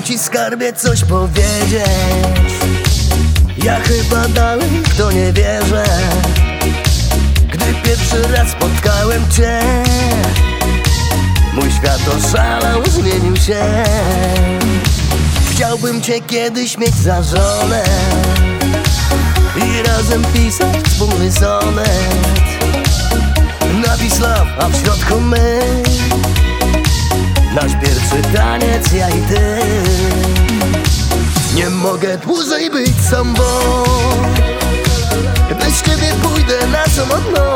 ci, skarbie, coś powiedzieć. Ja chyba dalej w to nie wierzę. Gdy pierwszy raz spotkałem cię, mój świat oszalał, zmienił się. Chciałbym cię kiedyś mieć za żonę i razem pisać wspólny sonet. Napis love, a w środku my, nasz pierwszy taniec, ja i ty. Nie mogę dłużej być sam, bo bez ciebie pójdę na samotną.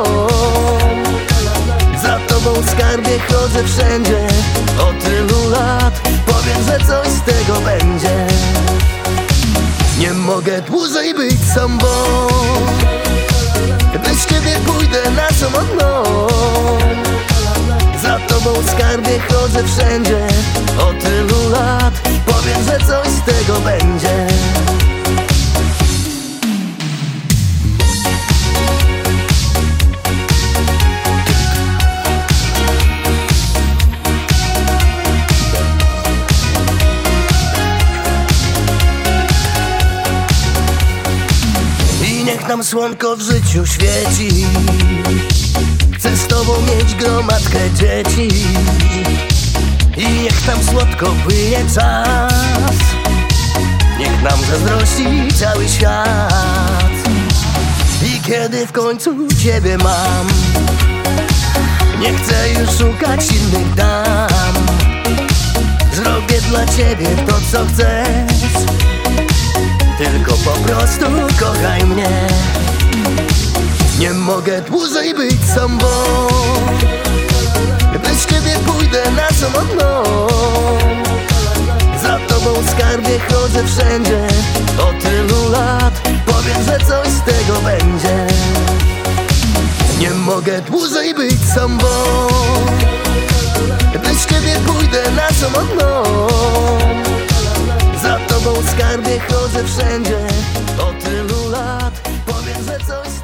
Za tobą, skarbie, chodzę wszędzie. Od tylu lat powiem, że coś z tego będzie. Nie mogę dłużej być sam, bo bez ciebie pójdę na samotną. Za tobą, skarbie, chodzę wszędzie. Od tylu lat powiem, że coś z tego będzie. I niech nam słonko w życiu świeci. Chcę z tobą mieć gromadkę dzieci. I niech tam słodko płynie czas. Niech nam zazdrości cały świat. I kiedy w końcu ciebie mam, nie chcę już szukać innych dam. Zrobię dla ciebie to, co chcesz. Tylko po prostu kochaj mnie. Nie mogę dłużej być sam, bo bez ciebie pójdę na samotną. Za tobą, skarbie, chodzę wszędzie. Od tylu lat powiem, że coś z tego będzie. Nie mogę dłużej być sam, bo bez ciebie pójdę na samotną. Za tobą, skarbie, chodzę wszędzie. Od tylu lat powiem, że coś z